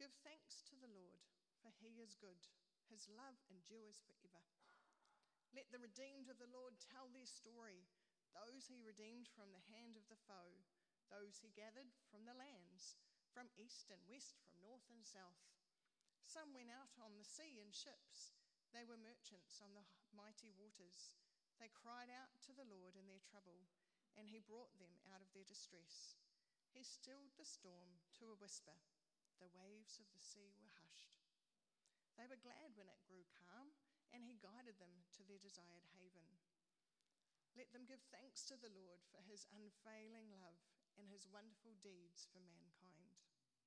Give thanks to the Lord, for he is good. His love endures forever. Let the redeemed of the Lord tell their story, those he redeemed from the hand of the foe, those he gathered from the lands, from east and west, from north and south. Some went out on the sea in ships. They were merchants on the mighty waters. They cried out to the Lord in their trouble, and he brought them out of their distress. He stilled the storm to a whisper. The waves of the sea were hushed. They were glad when it grew calm, and he guided them to their desired haven. Let them give thanks to the Lord for his unfailing love and his wonderful deeds for mankind.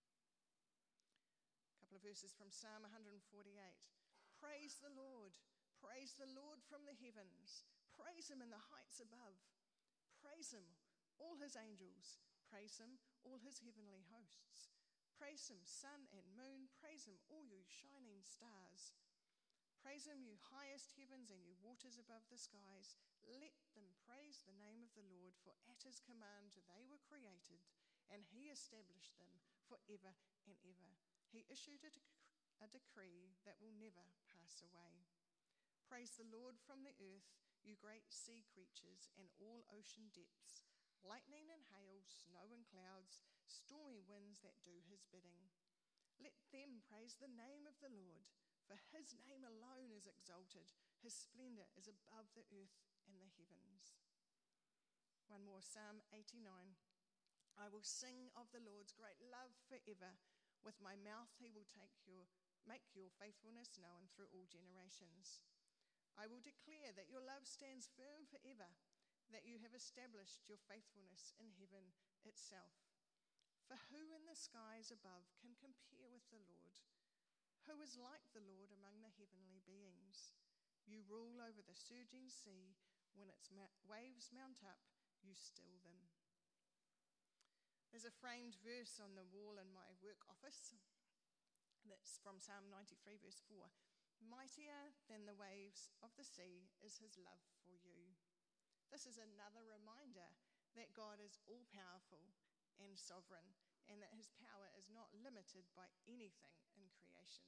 A couple of verses from Psalm 148. Praise the Lord from the heavens. Praise him in the heights above. Praise him, all his angels. Praise him, all his heavenly hosts. Praise him, sun and moon. Praise him, all you shining stars. Praise him, you highest heavens and you waters above the skies. Let them praise the name of the Lord, for at his command they were created, and he established them forever and ever. He issued a decree that will never pass away. Praise the Lord from the earth, you great sea creatures and all ocean depths. Lightning and hail, snow and clouds, stormy winds that do his bidding. Let them praise the name of the Lord, for his name alone is exalted. His splendor is above the earth and the heavens. One more, Psalm 89. I will sing of the Lord's great love forever. With my mouth he will make your faithfulness known through all generations. I will declare that your love stands firm forever, that you have established your faithfulness in heaven itself. For who in the skies above can compare with the Lord? Who is like the Lord among the heavenly beings? You rule over the surging sea. When its waves mount up, you still them. There's a framed verse on the wall in my work office that's from Psalm 93, verse 4. Mightier than the waves of the sea is his love for you. This is another reminder that God is all-powerful and sovereign, and that his power is not limited by anything in creation.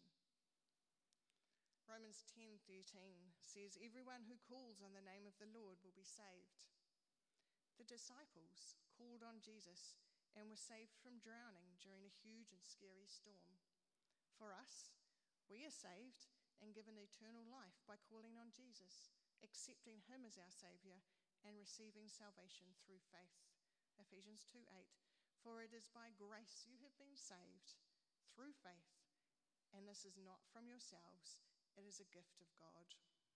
Romans 10:13 says, everyone who calls on the name of the Lord will be saved. The disciples called on Jesus and were saved from drowning during a huge and scary storm. For us, we are saved and given eternal life by calling on Jesus, accepting him as our Saviour, and receiving salvation through faith. Ephesians 2:8, for it is by grace you have been saved through faith, and this is not from yourselves, it is a gift of God.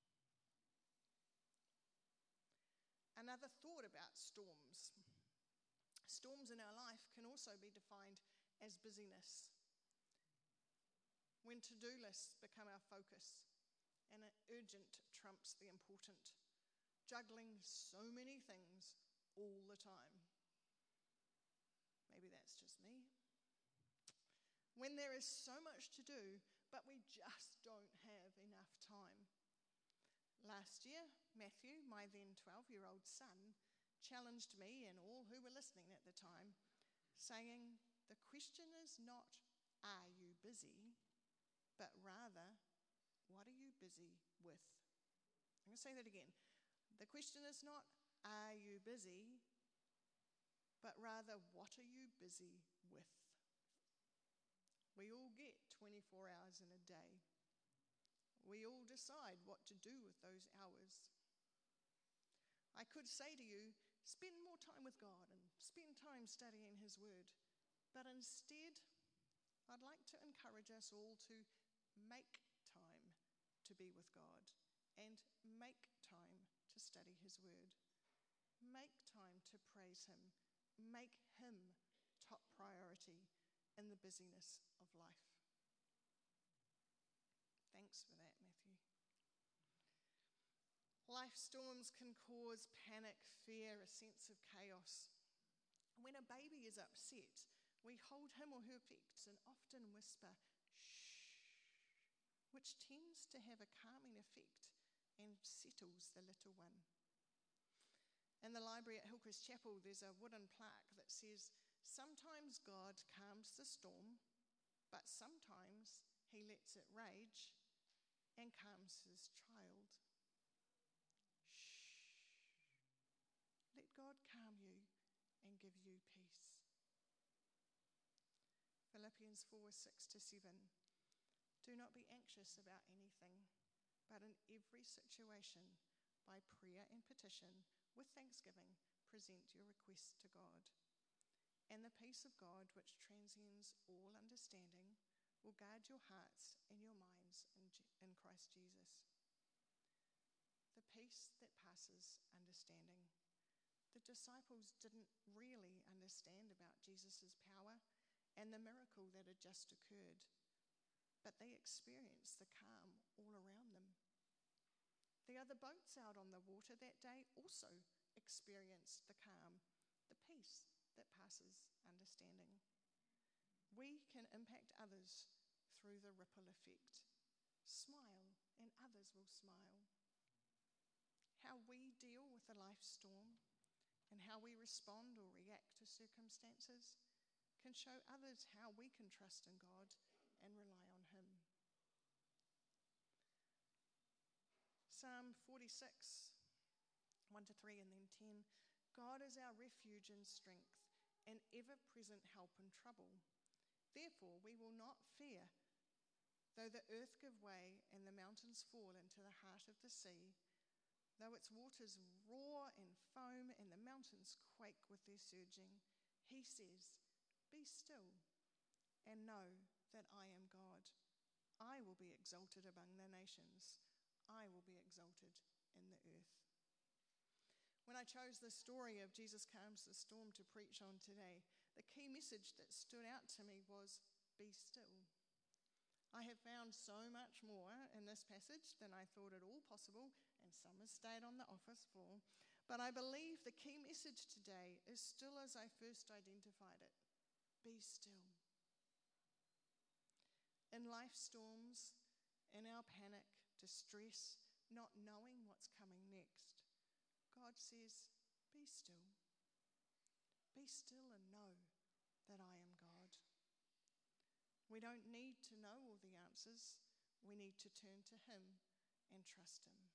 Another thought about storms. Storms in our life can also be defined as busyness. When to-do lists become our focus and urgent trumps the important, juggling so many things all the time. Maybe that's just me. When there is so much to do, but we just don't have enough time. Last year, Matthew, my then 12-year-old son, challenged me and all who were listening at the time, saying, the question is not, are you busy? But rather, what are you busy with? I'm going to say that again. The question is not, are you busy? But rather, what are you busy with? We all get 24 hours in a day. We all decide what to do with those hours. I could say to you, spend more time with God and spend time studying his word. But instead, I'd like to encourage us all to make time to be with God and make time to study his word. Make time to praise him. Make him top priority in the busyness of life. Thanks for that, Matthew. Life storms can cause panic, fear, a sense of chaos. When a baby is upset, we hold him or her affects and often whisper, shh, which tends to have a calming effect and settles the little one. In the library at Hillcrest Chapel, there's a wooden plaque that says, sometimes God calms the storm, but sometimes he lets it rage and calms his child. Shh. Let God calm you and give you peace. Philippians 4:6-7. Do not be anxious about anything, but in every situation, by prayer and petition, with thanksgiving, present your requests to God. And the peace of God, which transcends all understanding, will guard your hearts and your minds in Christ Jesus. The peace that passes understanding. The disciples didn't really understand about Jesus' power and the miracle that had just occurred, but they experienced the calm all around them. The other boats out on the water that day also experienced the calm, the peace that passes understanding. We can impact others through the ripple effect. Smile, and others will smile. How we deal with a life storm and how we respond or react to circumstances can show others how we can trust in God and rely on Him. Psalm 46, 1-3 and then 10. God is our refuge and strength, an ever-present help in trouble. Therefore we will not fear, though the earth give way and the mountains fall into the heart of the sea, though its waters roar and foam and the mountains quake with their surging. He says, be still and know that I am God. I will be exalted among the nations. I will be exalted in the earth. When I chose the story of Jesus calms the storm to preach on today, the key message that stood out to me was, be still. I have found so much more in this passage than I thought at all possible, and some has stayed on the office floor. But I believe the key message today is still as I first identified it. Be still. In life storms, in our panic, distress, not knowing what's coming next, God says, be still. Be still and know that I am God. We don't need to know all the answers. We need to turn to Him and trust Him.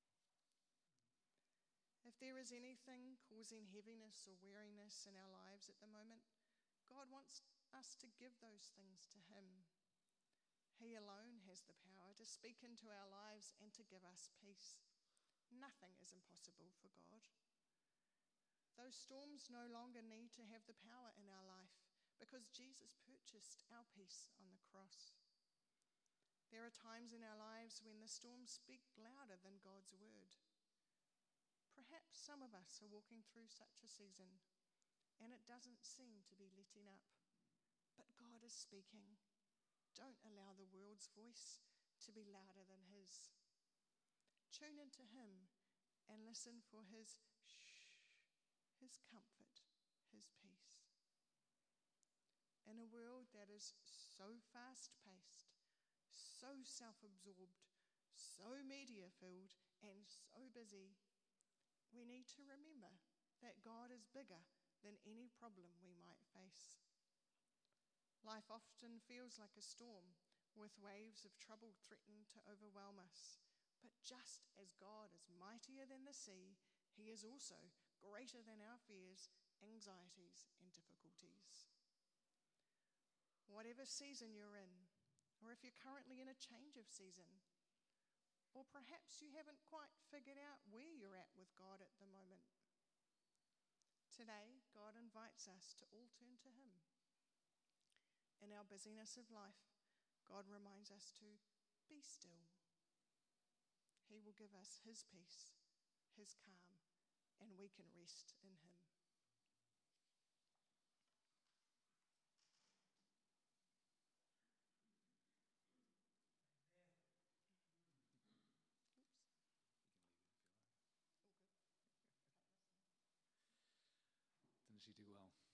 If there is anything causing heaviness or weariness in our lives at the moment, God wants us to give those things to Him. He alone has the power to speak into our lives and to give us peace. Nothing is impossible for God. Those storms no longer need to have the power in our life because Jesus purchased our peace on the cross. There are times in our lives when the storms speak louder than God's word. Perhaps some of us are walking through such a season and it doesn't seem to be letting up, but God is speaking. Don't allow the world's voice to be louder than His. Tune into Him and listen for His His comfort, His peace. In a world that is so fast-paced, so self-absorbed, so media-filled, and so busy, we need to remember that God is bigger than any problem we might face. Life often feels like a storm, with waves of trouble threatening to overwhelm us. But just as God is mightier than the sea, He is also greater than our fears, anxieties, and difficulties. Whatever season you're in, or if you're currently in a change of season, or perhaps you haven't quite figured out where you're at with God at the moment, today God invites us to all turn to Him. In our busyness of life, God reminds us to be still. He will give us His peace, His calm, and we can rest in Him. Didn't she do well?